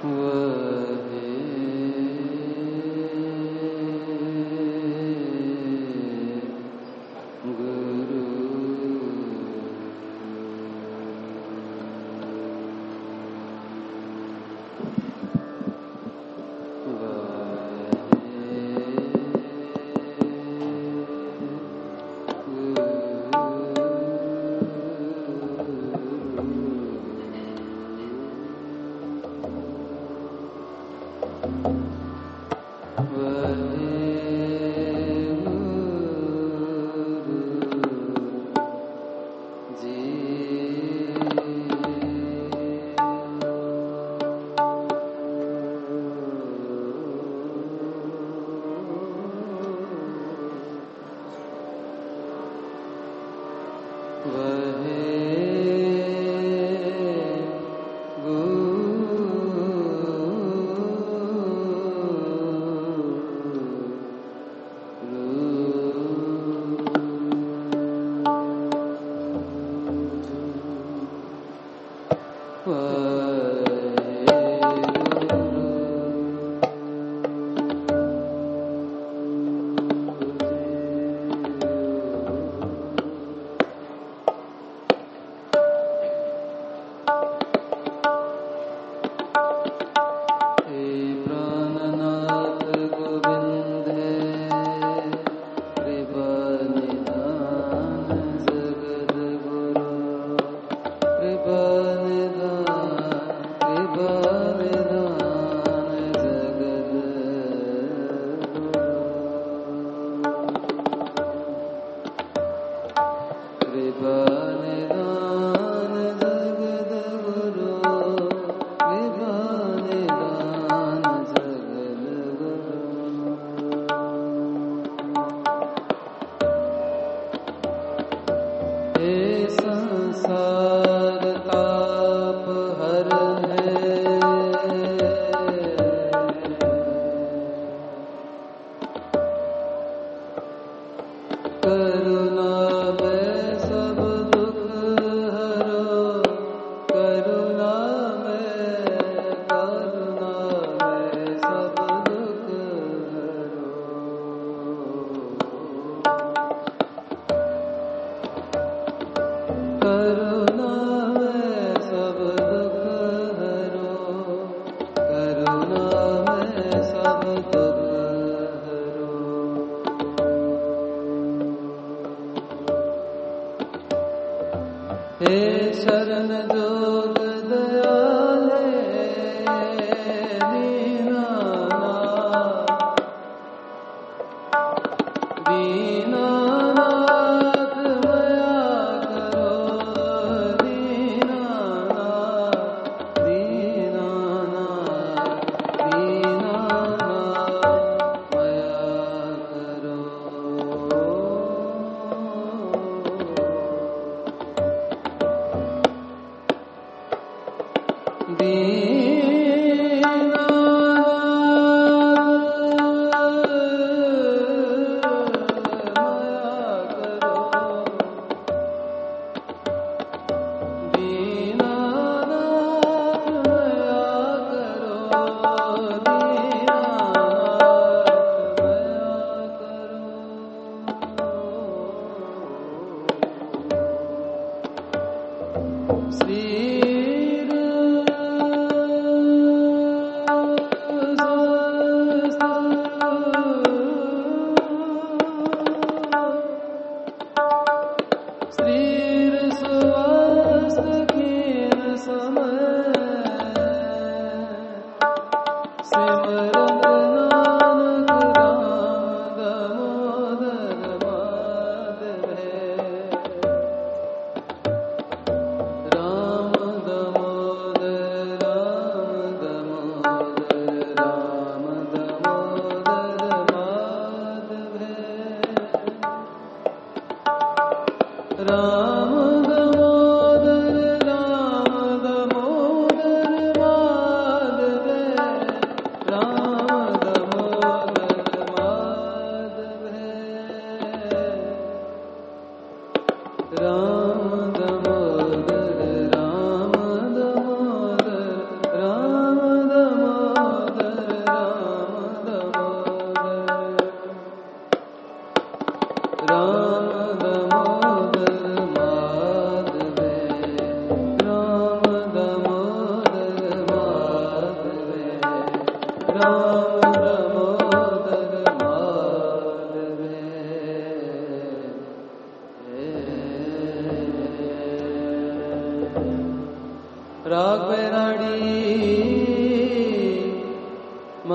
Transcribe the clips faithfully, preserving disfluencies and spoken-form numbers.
राम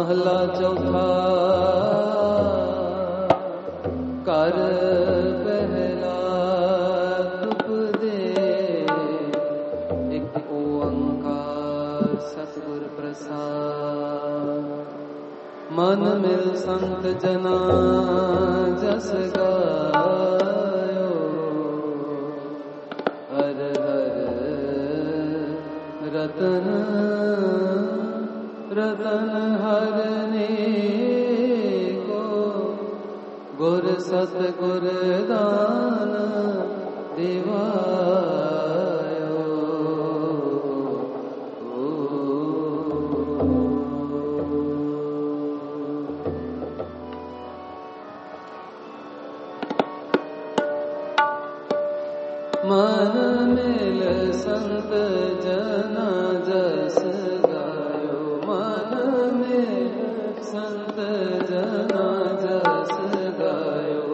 महला चौथा कर पहला तुप दे एक ओंकार सतगुर प्रसाद। मन मिल संत जना जस गायो हर हर रतन रतन हरने को गुर सत गुर दान दिवायो। मन मिल संत जना जस गायो मन मिल संत जना जस गायो।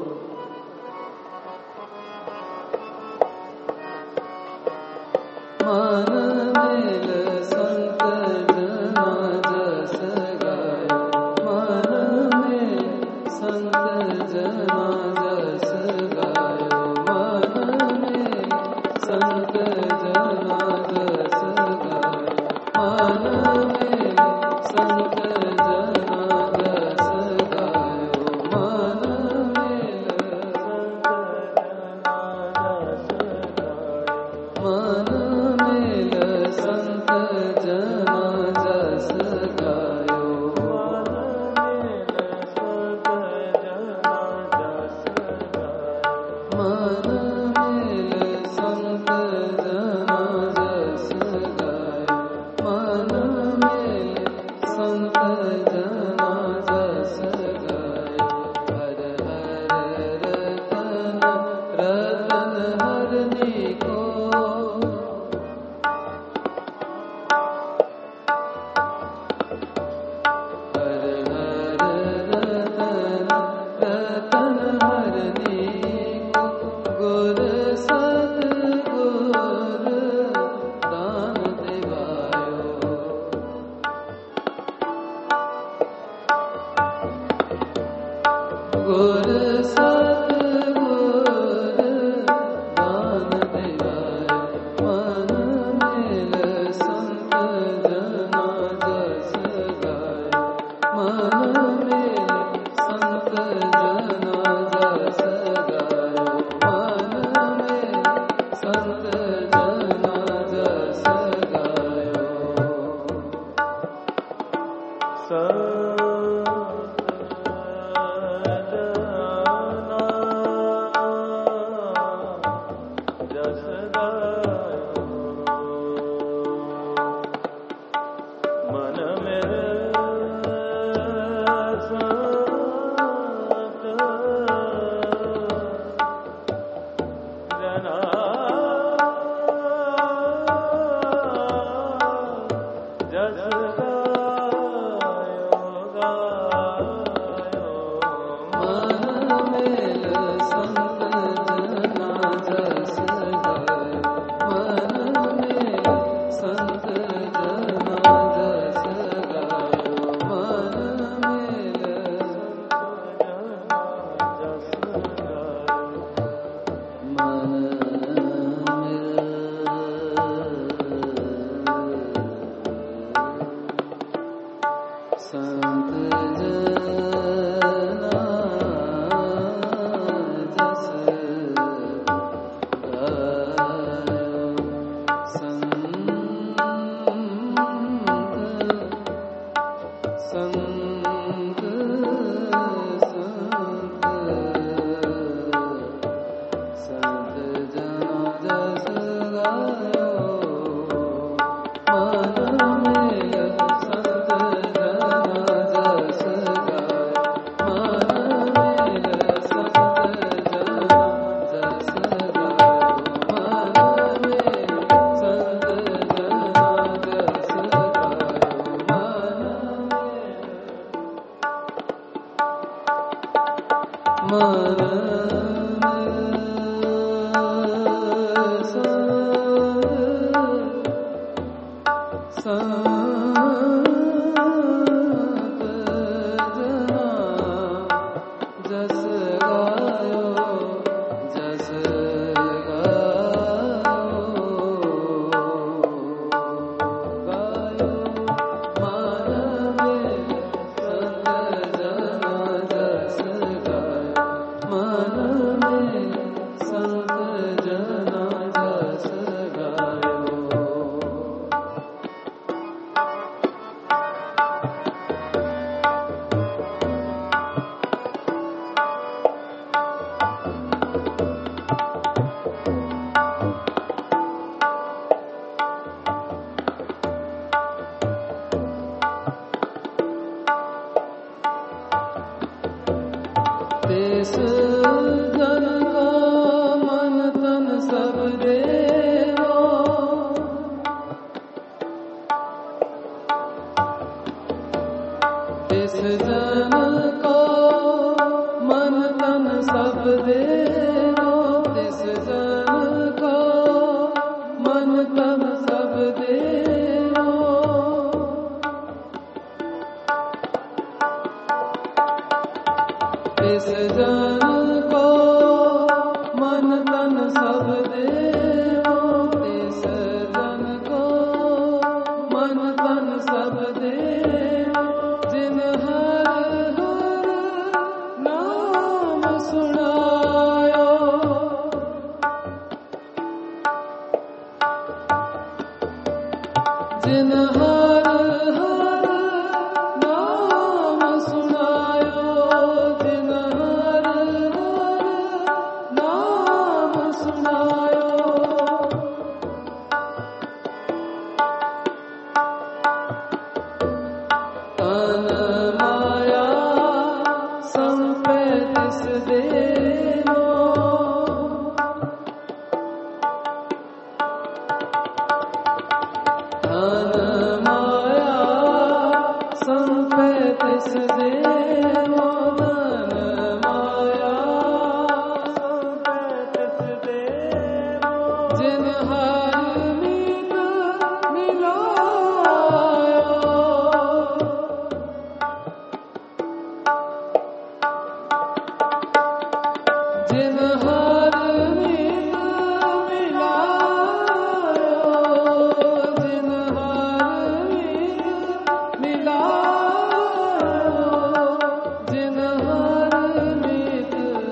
मन मिल संत जना जस गायो मन मिल संत जना जस गायो मन मिल संत जना जस गायो मन मिल संत जना जस गायो मन मिल संत जना जस गायो मन मिल संत जना जस गायो मन मिल संत जना जस गायो। हर हर रतन रतन हरने को हर हर रतन रतन हरने को गुर सत गुर दान दिवायो। गुर सत गुर दान दिवायो मन मिल संत जना जस गायो मन मिल संत जना जस गायो मन मिल संत जना जस गायो। तिस जन को मन तन सब देवो, तिस जन को मन तन सब देवो, तिस जन को मन तन सब देवो। तिस जन को मन तन सब देवो, तिस जन को मन तन सब देवो। जिन हर हर नाम सुनायो, जिन हर हर नाम सुनायो, जिन हर हर नाम सुनायो। तन माया संपे तिस देवो, तन माया संपे तिस देवो, तन माया संपे तिस देवो। जिन हर मीत मिलायो, जिन हर मीत मिलायो, जिन हर मीत मिलायो, जिन हर मीत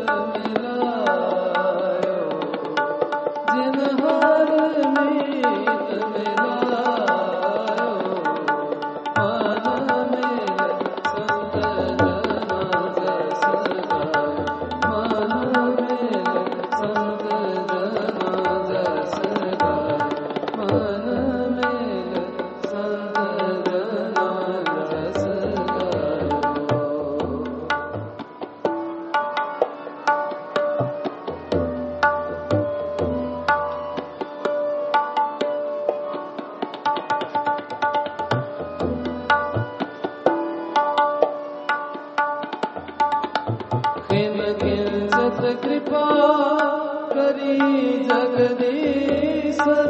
मिलायो, जिन हर मीत मिलायो। मन मिल संत जना जस गायो, मन मिल संत जना जस गायो, मन मिल संत जना जस गायो। खिन किंचत कृपा करी जगदीश्वर,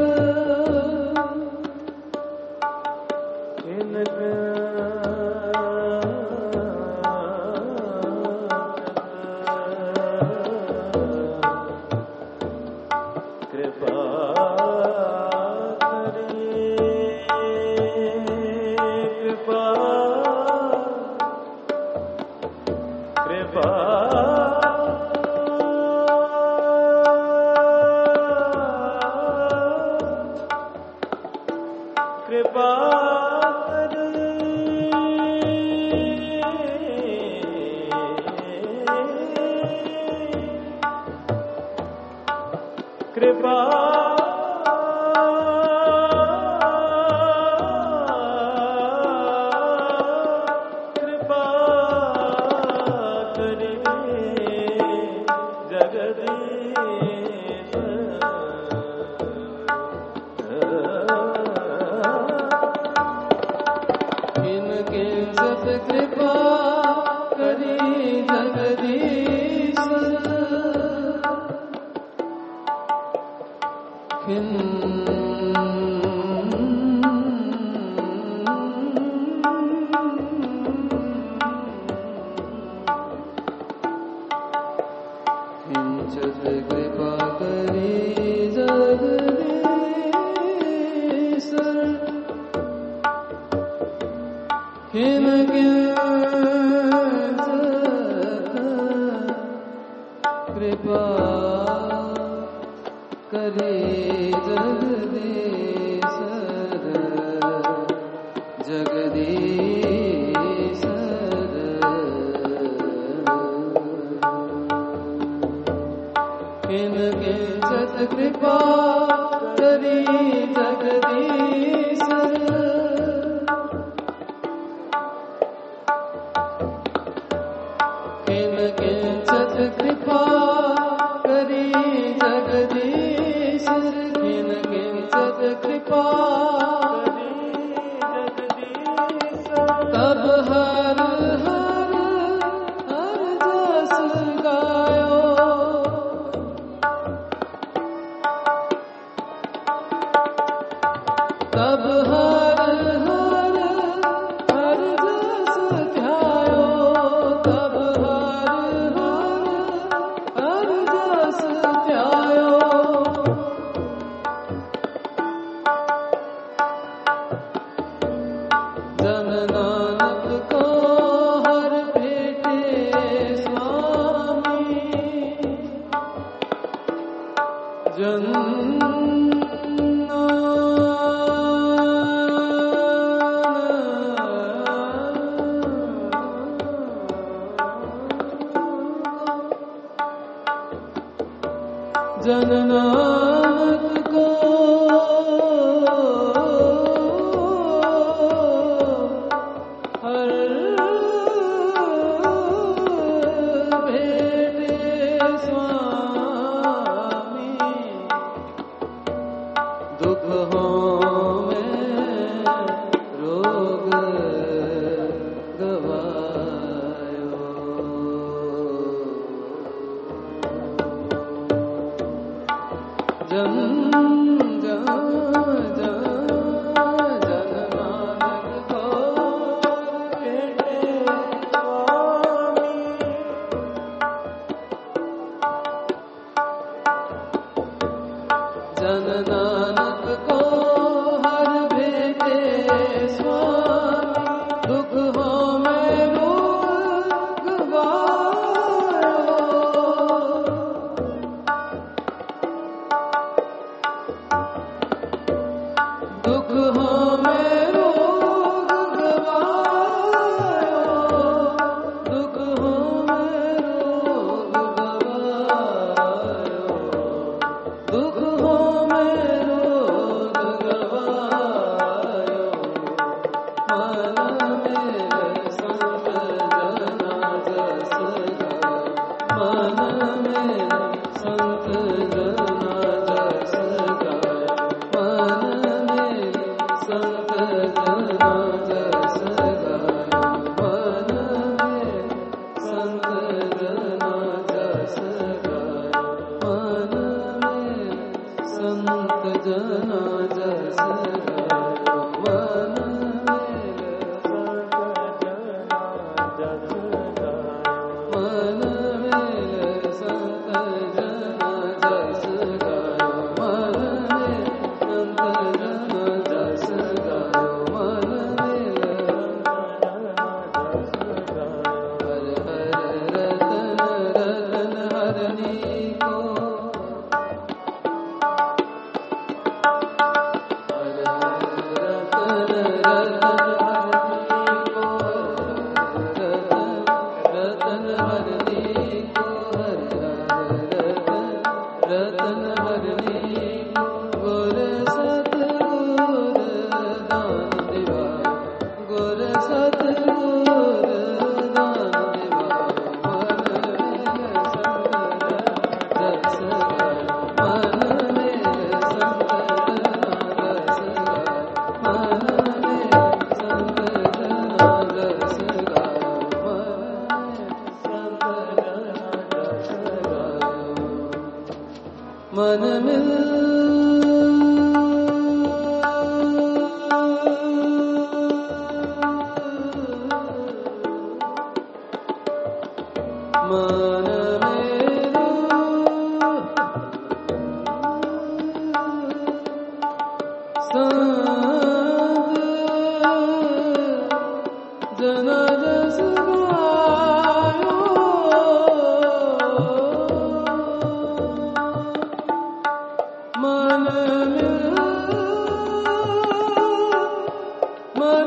खिन कृपा करी, कृपा कृपा कृपा करी, कृपा कृपा करी जगदीश। खिन किंचत कृपा करी जगदीश, खिन किंचत कृपा करी जगदीश, खिन किंचत कृपा करे जगदीशर, जगदीशर। खिन किंचत कृपा करी जगदीशर, खिन किंचत सत कृपा करी जगदीश किन किन सत कृपा तब हर हर हर जस गायो तब हर हर हर जस ध्यायो तब हर हर हर जस ध्यायो जन नानक को हर भेटे स्वामी जन जन नानक को हर भेटे स्वामी दुख हो में रोग गवायो जन जन जन जन नानक को भेटे स्वामी जन नानक को हर भेटे स्वामी दुख हो में रोग गवायो दुख हो में रोग गवायो दुख हो में रोग गवायो दुख हो में रोग गवायो मन में संत जना जस गायो मन में संत जना जस गायो मन में संत जना जस गायो मन में संत जना जस गायो मन में संत जना जस गायो मन में मन में संत जना जस गायो मन में संत जना जस गायो मन में हर हर रतन रतन हरनी को हर हर रतन रतन हरनी को रतन हरनी को हर हर रतन रतन हरनी गुर सतगुर दान दिवा गुर सतगुर दान दिवा मन में संत जस गायो मन में संत जना जस गायो मन में संत जना जस गायो मन में संत जना जस गायो मन मन मेरो संत जना जस गायो मन मेरो मन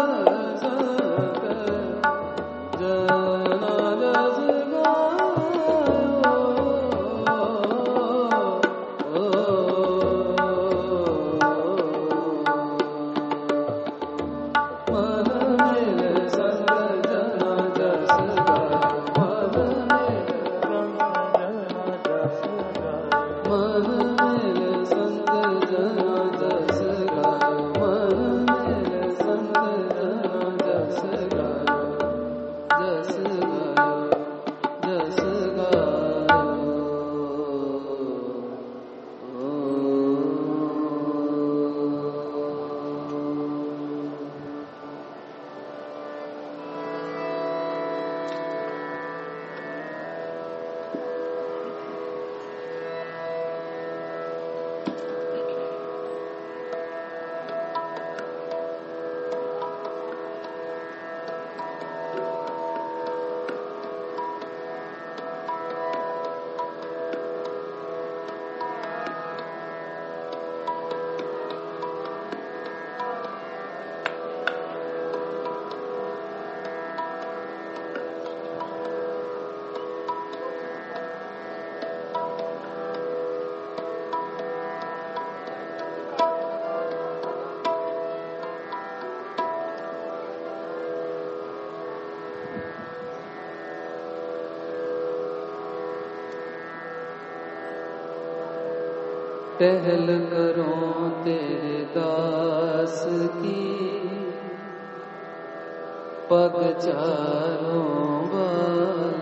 जना जस गायो टहल करो तेरे दास की पग चारों बाल।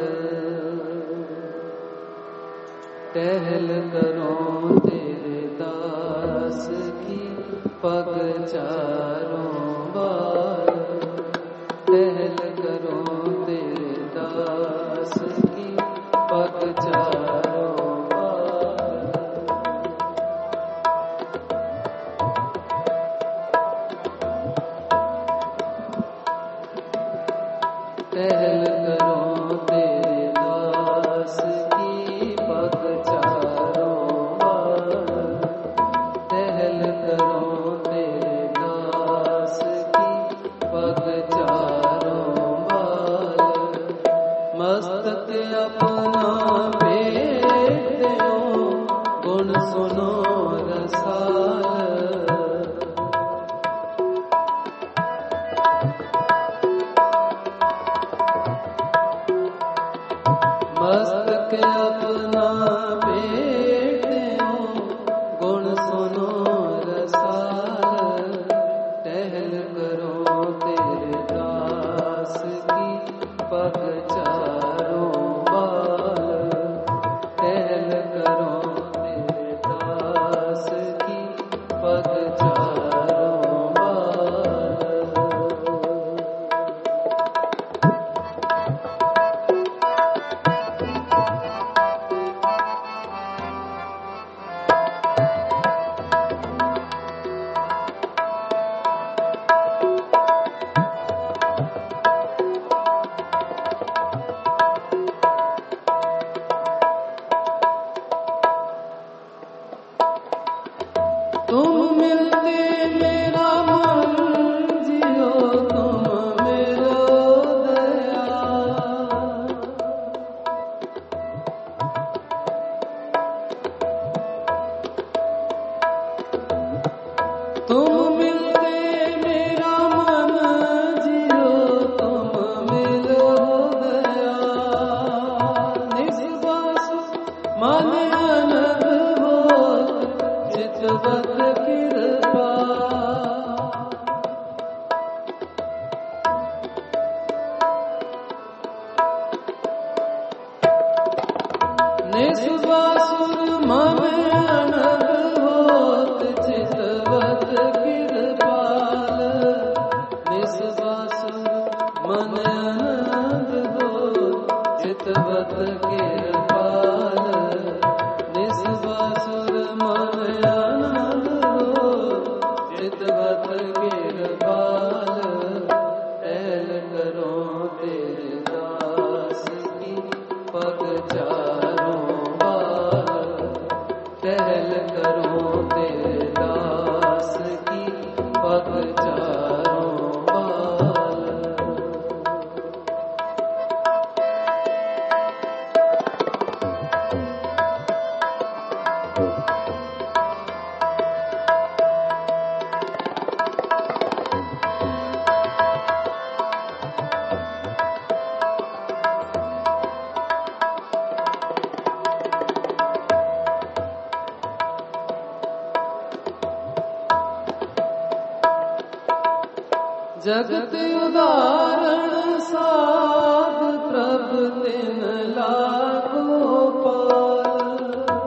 टहल करो तेरे दास की पग चारों बाल। टहल करो तेरे दास की पग चारों बाल। टहल करो तेरे दास की पग चारों बाल। टहल करो तेरे दास की पग चारों बाल। मस्तक अपना भेंट दो गुण सुनो रसाल। मस्तक अपना भेंट दो गुण सुनो रसाल। टहल करो तेरे दास की पग चारों बाल। टहल करो तेरे दास की पग चारों बाल। तुम मिलते मेरा मन जियो तुम मेरो दया। तुम मिलते मेरा मन जियो तुम मेरो दया। निस्वास मन अनग हो चितवत कृपा। निस्वासुर मन अनग होत चितवत कृपाल। निस्वासुर मन अनग होत चितवत कृपाल। निस्वासुर मन अनग होत चितवत कृपाल। टहल करो तेरे दास की पग चारों बाल। टहल करो तेरे दास की पग चारों बाल। जगत उदाहरण साध प्रभ तिन लाखो पाल।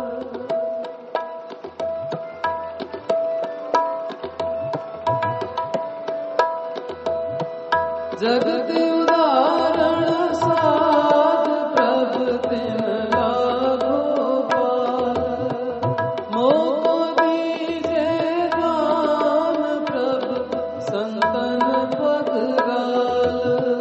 जगत उदाहरण साध प्रभ तिन लाखो पाल। मोको दीजे दान प्रभ संतन पगराल।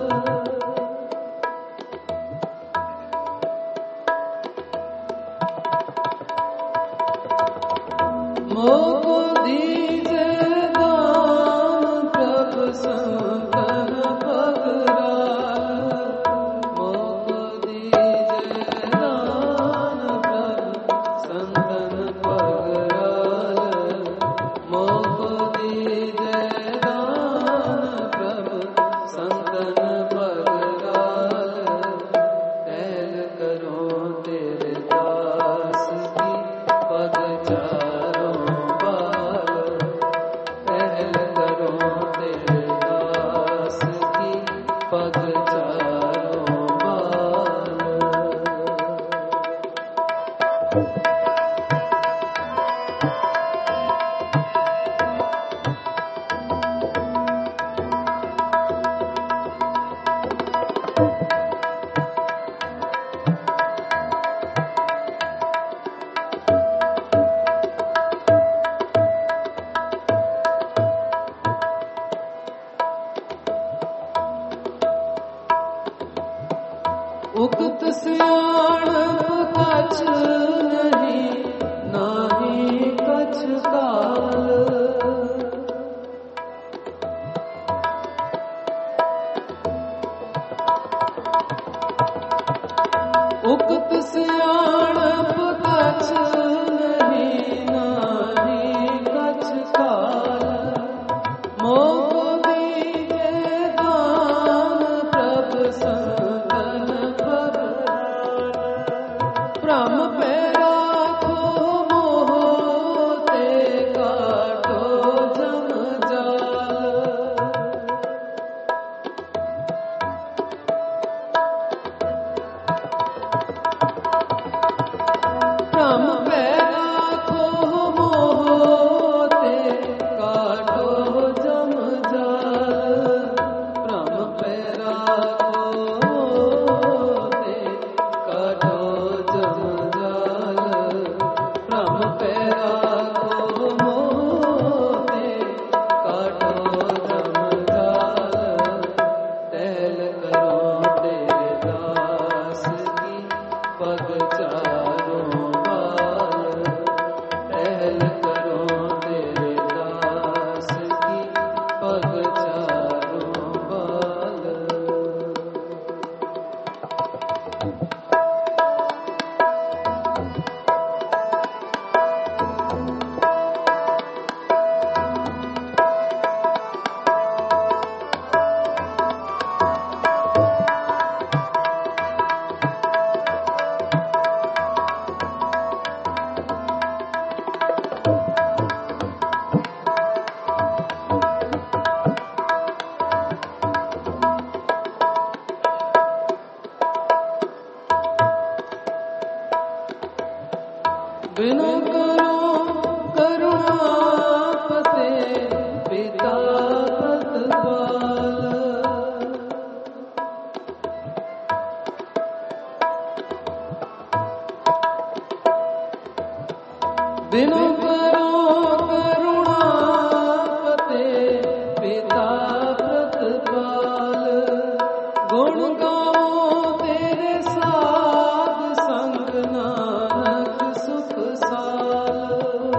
मोको दीजे दान प्रभ संतन पगराल। मोको दीजे दान प्रभ संतन पगराल। मोको दीजे दान प्रभ संतन पगराल। टहल करो तेरे दास की पग चारों उगत सियाणप कछ नहीं, नाही कछ काल। उगत सियाणप कछ नहीं, नाही कछ काल। मोह दीजे दान प्रभ संतन भ्रम पे राखो मोह ते काटो जम जाल। भ्रम पे राखो मोह ते काटो जम जाल। भ्रम पे राखो मोह ते काटो जम जाल। भ्रम पे राखो मोह ते काटो जम जाल। टहल करो तेरे दास की पग चारों बाल। टहल करो तेरे दास की पग चारों बाल। बिनु करो करुणा पते पिता पतपाल। बिनु करो करुणा पते पिता पतपाल। गुण गाओ तेरे साध संग नानक सुख साल।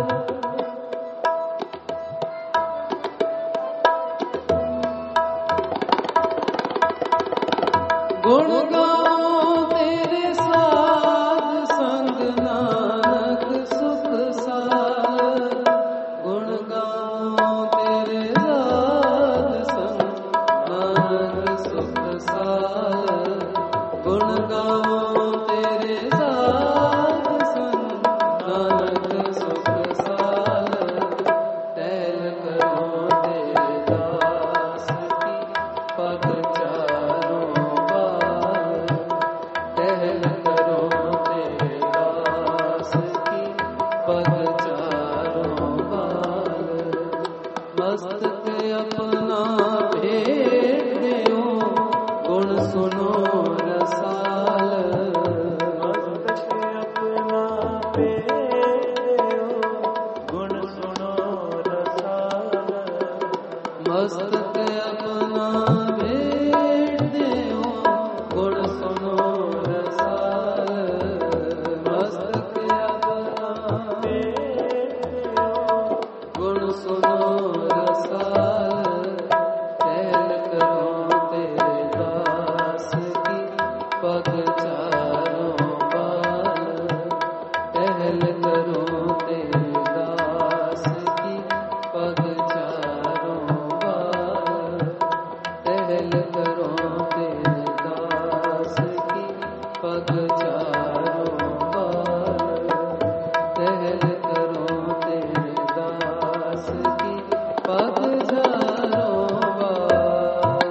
गुण गाओ तेरे साध संग नानक सुख साल। गुण गाओ तेरे साध संग नानक सुख साल। गुण गाओ तेरे साध संग नानक सुख साल। टहल करो तेरे दास की पग चारों बाल। टहल करो तेरे दास की पग चारों बाल। मस्तक अपना भेंट देओ गुण सुनो रसाल। मस्तक अपना भेंट देओ गुण सुनो रसाल। मस्तक अपना भेंट देओ गुण सुनो रसाल। मस्तक अपना भेंट देओ गुण सुनो रसाल। टहल करो तेरे दास की पग चारों बाल। टहल करो तेरे दास की पग चारों बाल। टहल करो तेरे दास की पग चारों बाल। टहल करो तेरे दास की पग चारों बाल।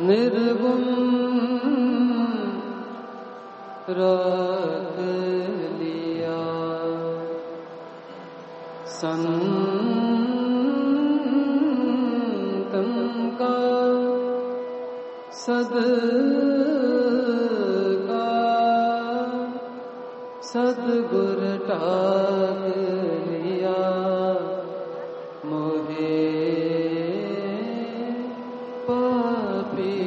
निर्गुण रख लिया संतन का सदका सदगुर टाक लिया मोहे पापी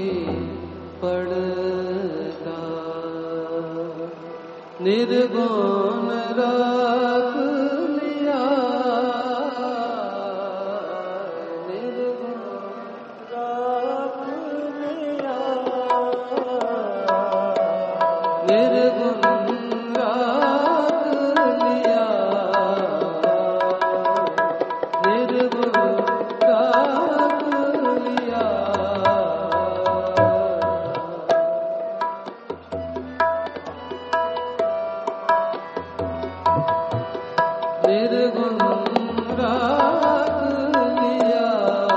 पड़ता निर्गुण रख लिया निर्गुण रख लिया निर्गुण रख लिया निर्गुण रख लिया निर्गुण रख लिया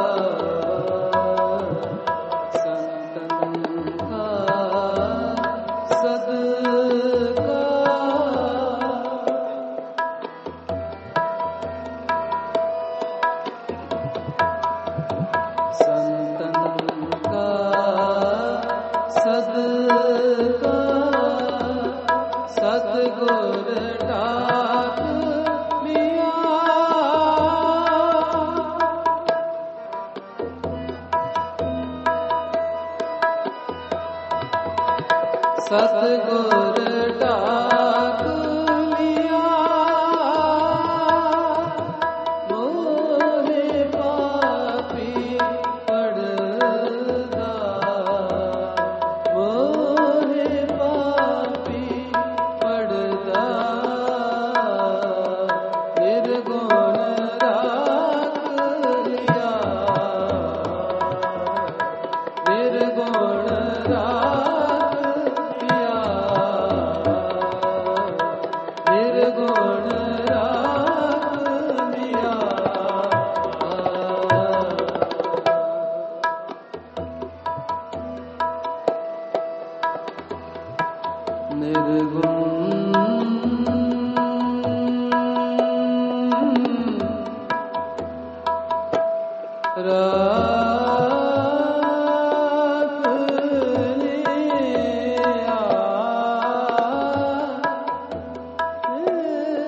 संतन का सदका संतन का सदका सदगुर टाक लिया सतगुर टाक लिया मोहे पापी पड़दा मोहे पापी पड़दा निर्गुण रख लिया निर्गुण रख लिया निर्गुण रख लिया निर्गुण रख लिया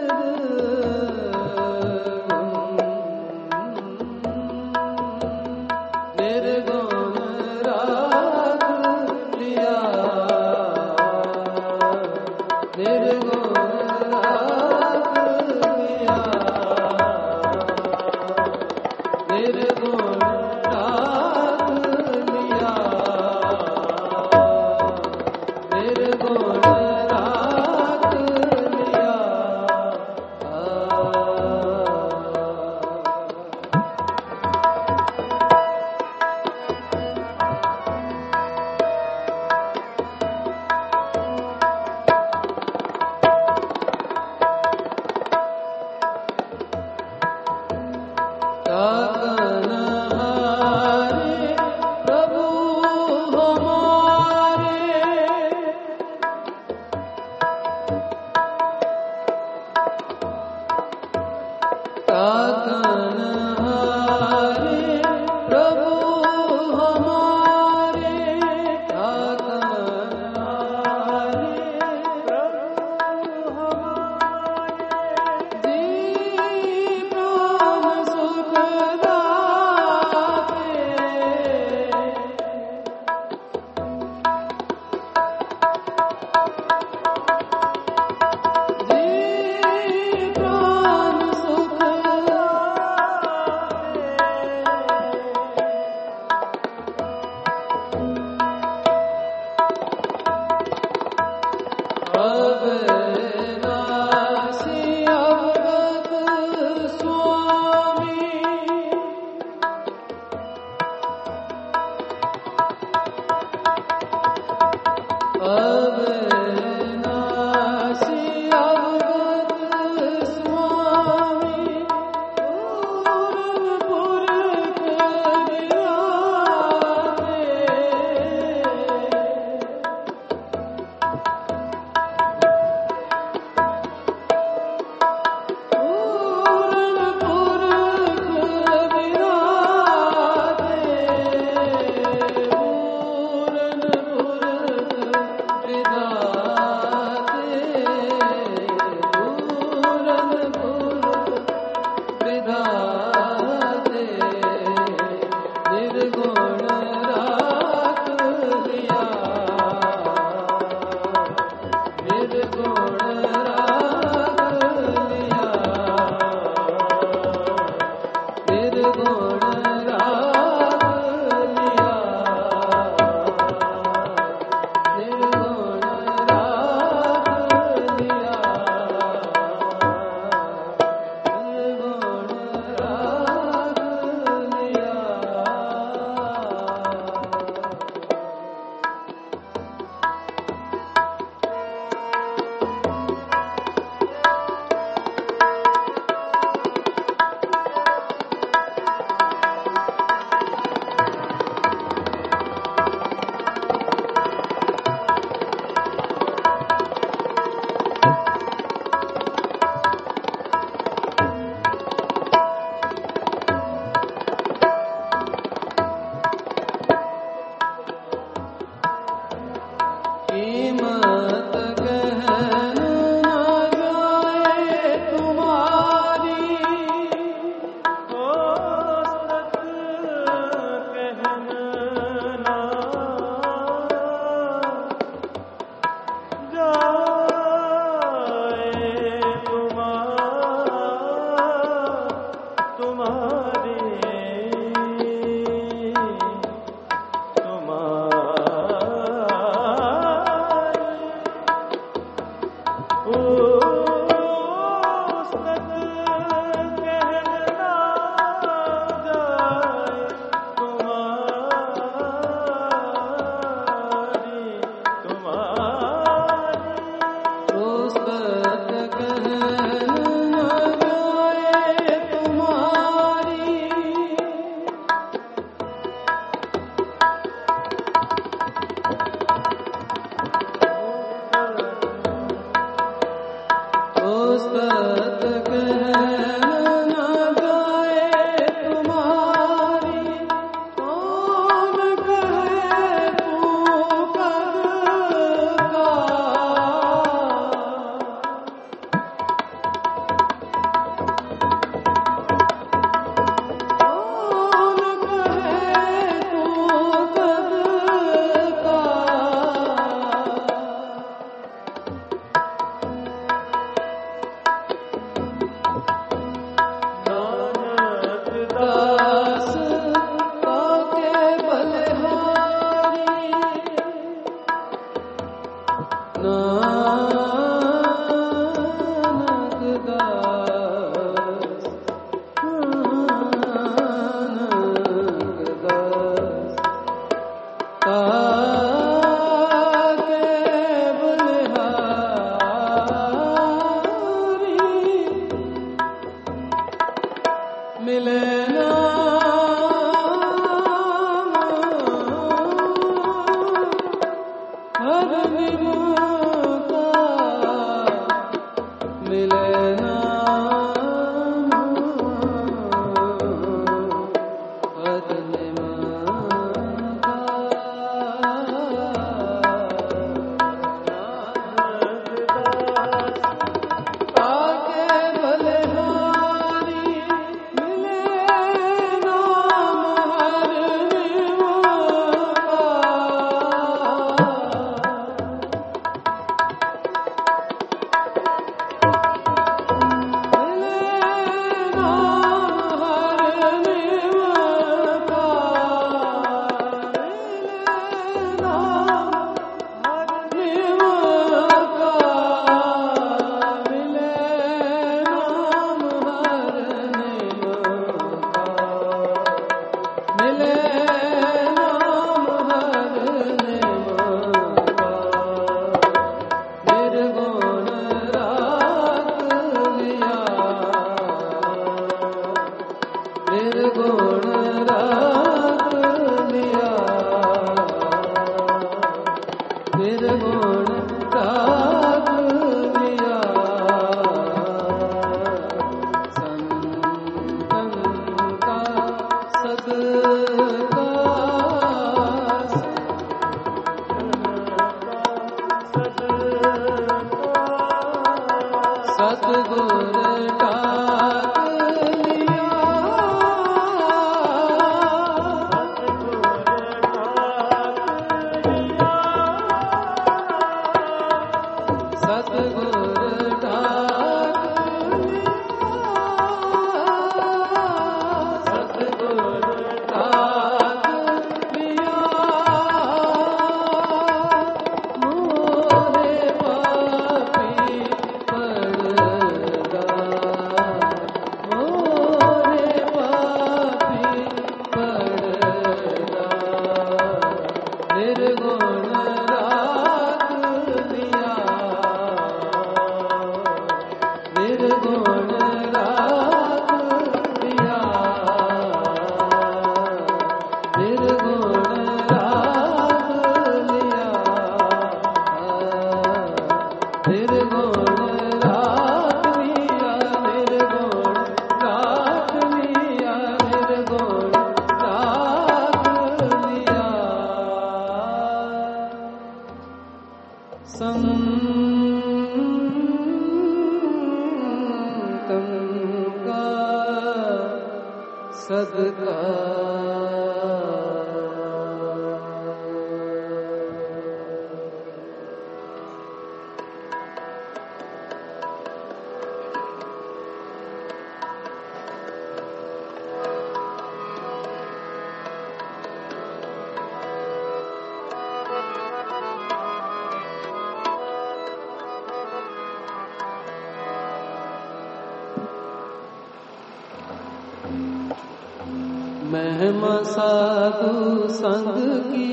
महिमा साधु संग की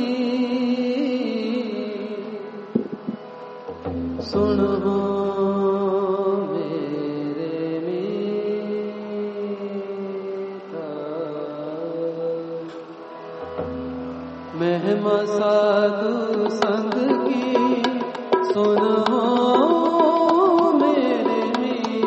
सुनो मेरे मीता। महिमा साधु संग की सुनो मेरे मीता।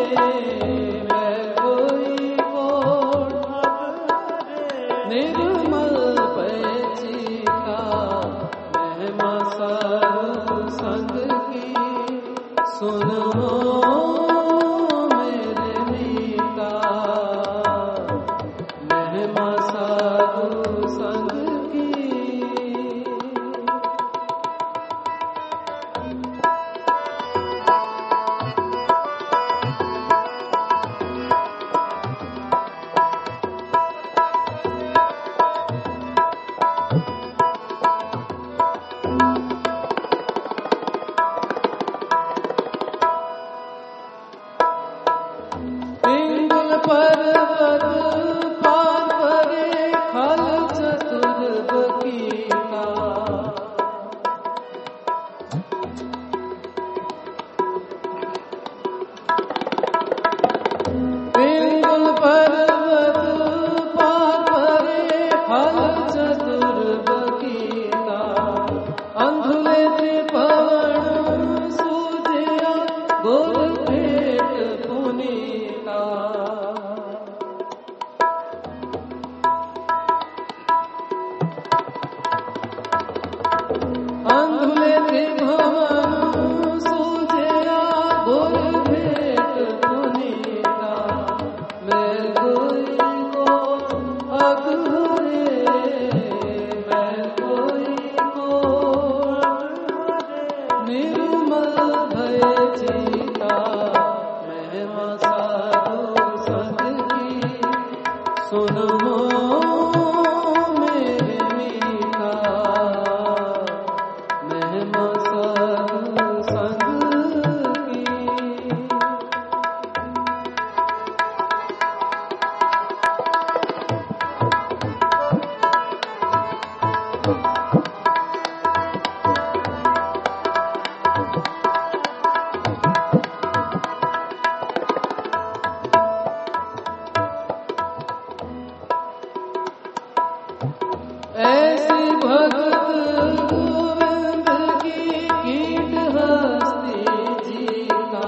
मैं कोई कोट निर्मल पैचिका महिमा साधु संग की सुनो मेरे मीता महिमा साधु संग की। पिंगल पर्वत पार परे खल चतुर्बकी का पिंगल पर्वत पार परे खल चतुर्बकी का अंधुले त्रिभुवन सूझिया गोल भेट पुनीता। अंधुले त्रिभुवन सूझिया गोल भेट पुनीता। मैं कोई को अघरे मैं कोई को निर्मल भय जीता महिमा साधु संग की सुनो मेरे मीता महिमा साधु संग की। ऐसी भगत गोविंद की कीट हस्ती जीता।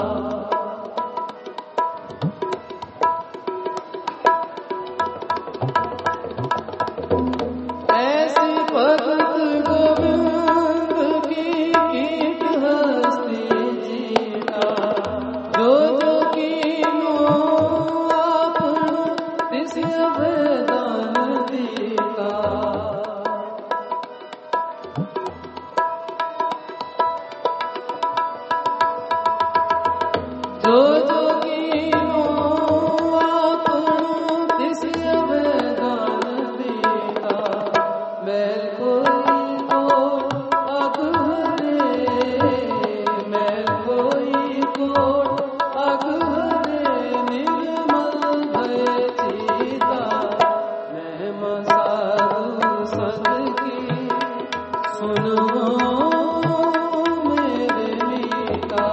ऐसी भगत गोविंद की कीट हस्ती जीता। जो जो कीनो आपनो तिस अभयदान दीता। जो जो कीनो आपनो तिस अभयदान दीता। मैं कोई को अघरे मैं कोई को अघरे निर्मल भय जीता महिमा साधु संग की सुनो मेरे मीता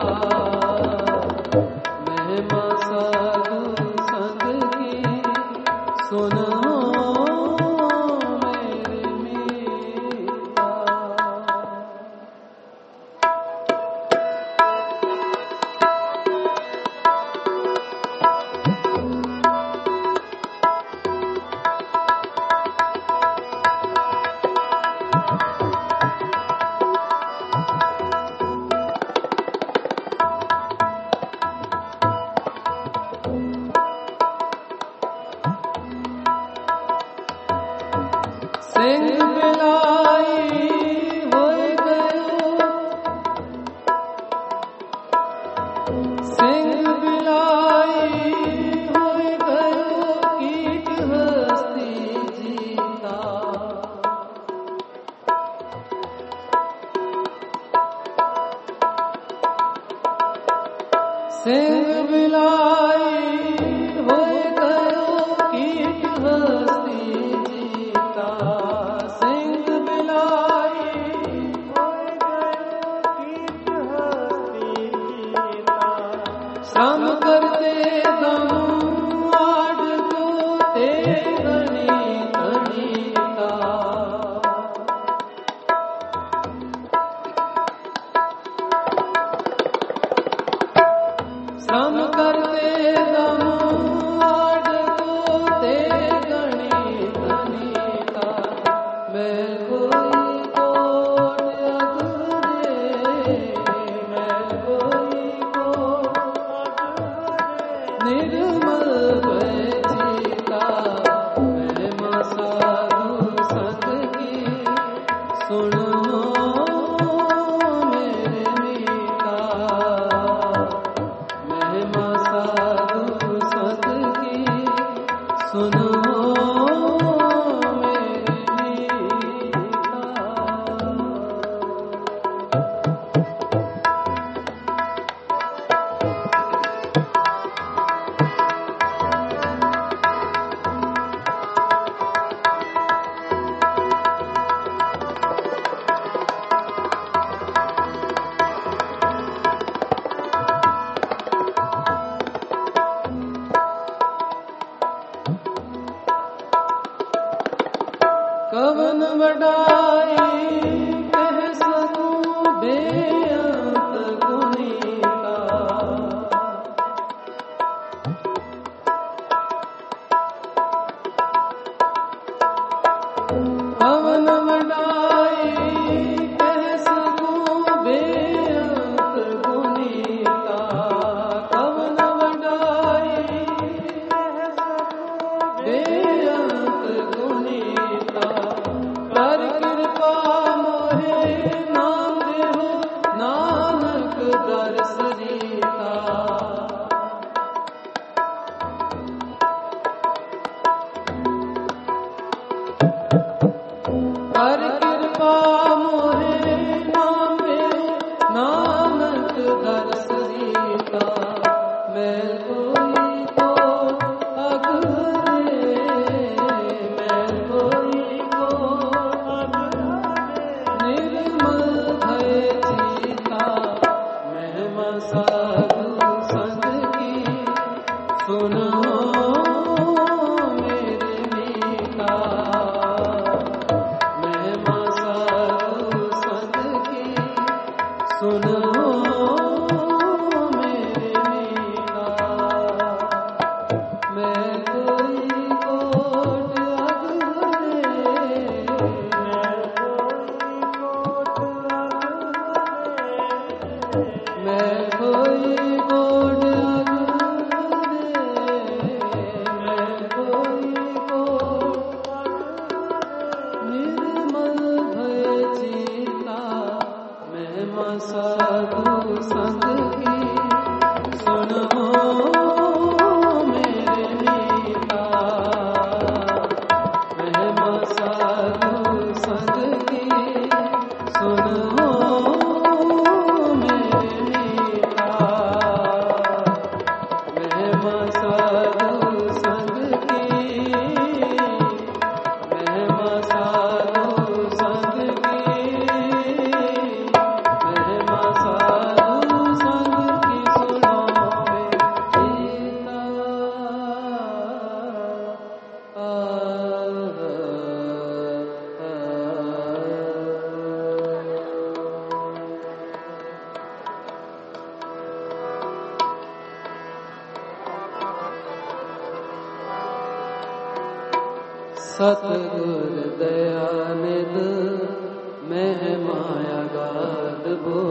महिमा साधु संग की सुनो मेरे मीता। सिंह बिलाई होय गयो सिंह बिलाई होय गयो कीट हस्ती जीता। सिंह बिलाई होय गयो कीट हस्ती जीता। सिंह बिलाई होय गयो कीट हस्ती जीता। श्रम करते दम आड़ को ते गणी गणिता। श्रम कर सतगुर दयानिध मैं माया गाद भो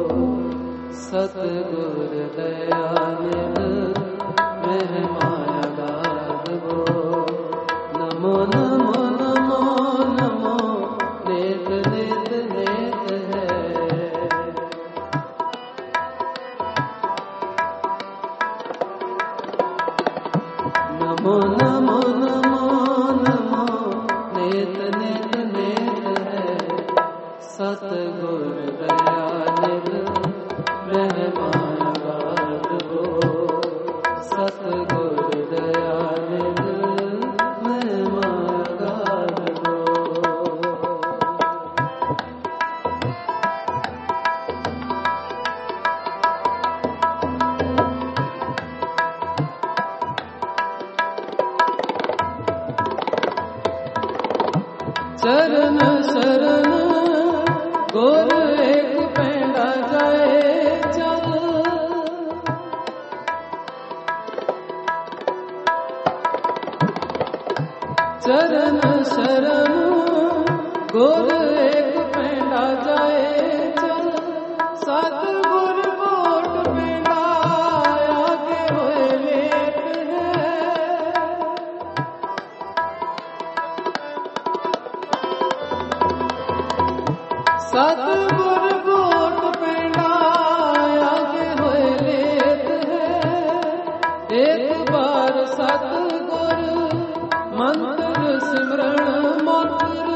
सतगुर दयानिध मैं माया गाद भो नमो नमो नमो नमो नेत नेत नेत है नमो नमो नमो सतगुर दयानिध मैं माया गाद भो सतगुर दयानिध मैं माया गाद भो चरण शरण गोर एक पैंडा जाए चल चरण शरण गोर एक पैंडा जाए चल सतगुर कोट पैंडा आगे होए लेट है सतगुर कोट पैंडा आगे होए लेत है एक बार सतगुर मंत्र सिमरण मंत्र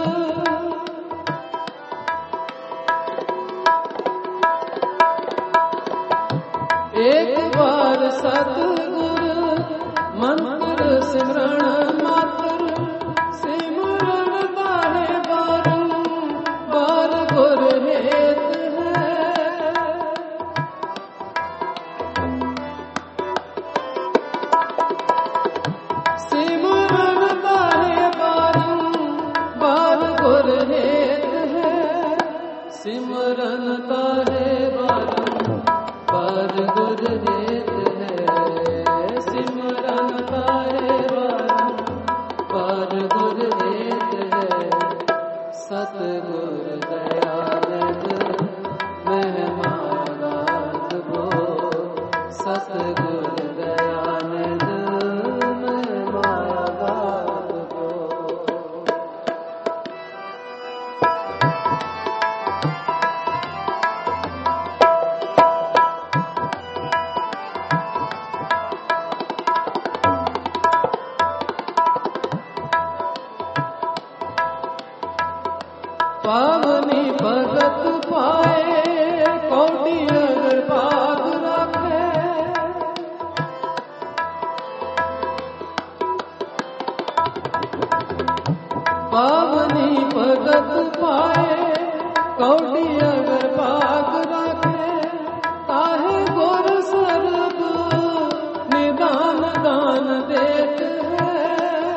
एक बार सतगुर मंत्र सिमरण मात्र सिमरण बाहे बारम बार गुर हेत है सिमरन बाहे बारम बार गुर हेत है सिमरन ताहे बारम बार गुर हेत है सिमरन ताहे बारम बार गुर हेत है सतगुर दयानिध मैं माया गाद भो सतगुर दयानिध मैं माया गाद भो पावनी भगत पाए कोटि अगर पाग रखे कौड़ी अगर पाक राखे ताहे गुर सर्ब निदान दान देत है।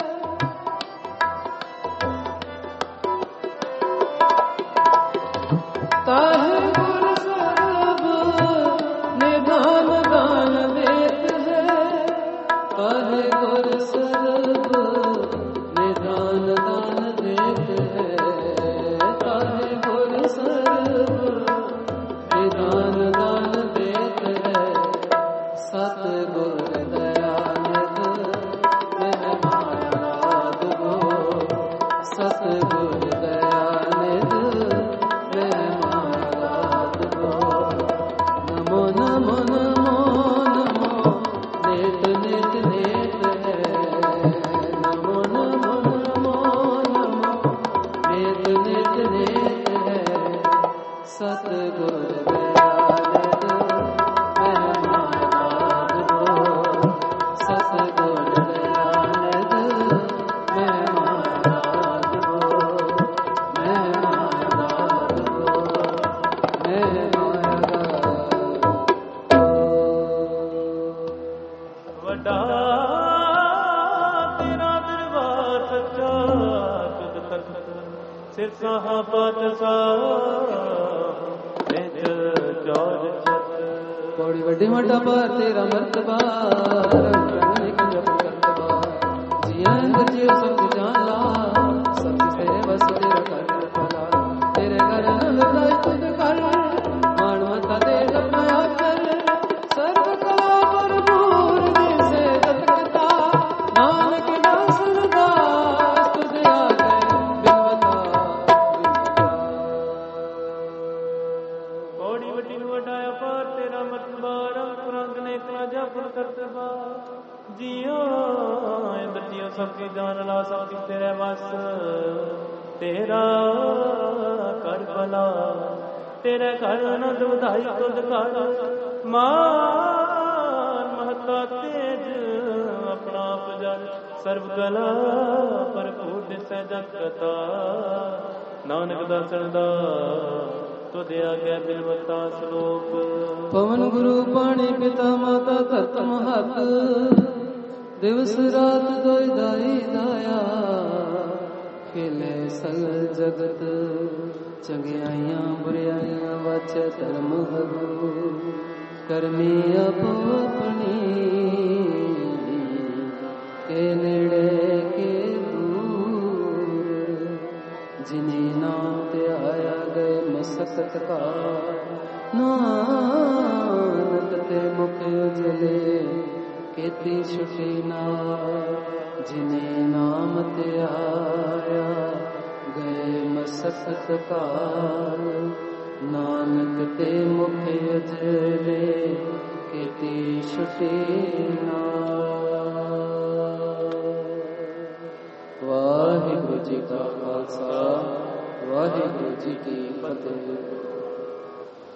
ताहे गुर सर्ब निदान दान देत है। ताहे गुर सर्ब निदान दान देत है। ताहे गुर सर्ब निदान दान देत है। सतगुर दयानिध मेहमान गो। सतगुर दयानिध मेहमान गो। नमो नमो नमो नमो नेत नेत नेत है। नमो नमो नमो नमो नेत नेत नेत है। सतगुर दयानिध मेहमान गो। सतगुर दयानिध मेहमान गो। मेहमान गो। मेहमान वड्डा तेरा दरबार सच्चा तुद तख्त सिर साहा पातशाह निज चौर छत। बड़ी बड़ी मोटा पर तेरा मर्तबा रंग रंग एक जप करतबा। जियंग जियो सब जान ला सब से बस तेरा कर फला। तेरे घर नंद तुझ कर मान मता दे अपना कर। सर्व कला भरपूर दिल से दत्तता। नानक दासन दास तुझ आगे बिनवता बिनवता। बड़ी वड्डी नु वड्डाया पार तेरा मर्तबा रंग रंग ने राजा पुर करतबा। जियो इंद्र जियो सबकी जान ला सबकी तेरे वस। तेरा कर भला तेरे घर आनंद ਵਧਾਈ तुद कर। मान महता तेज अपना पुजन सर्व कला भरपूर दिसै जग कथा। नानक दर्शन दा तुद आज्ञा बिनवता श्लोक। पवन गुरु पाणी पिता माता तत महत। दिवस रात दोई दाई दाया। खेले सगल जगत चंगियाइयां बुराइयां वाचे धर्म हरु। करमी अपो अपनी के नेड़े के दूर। जिन्हें नाम ते आया गए मसकत का। नानक ते मुख उजले केती छुटी ना। जिन्हें नाम ते आया गए मसकत का। नानक ते मुख उजले केती छुटी ना। वाहिगुरु जी का खालसा वाहिगुरु जी की फतेह।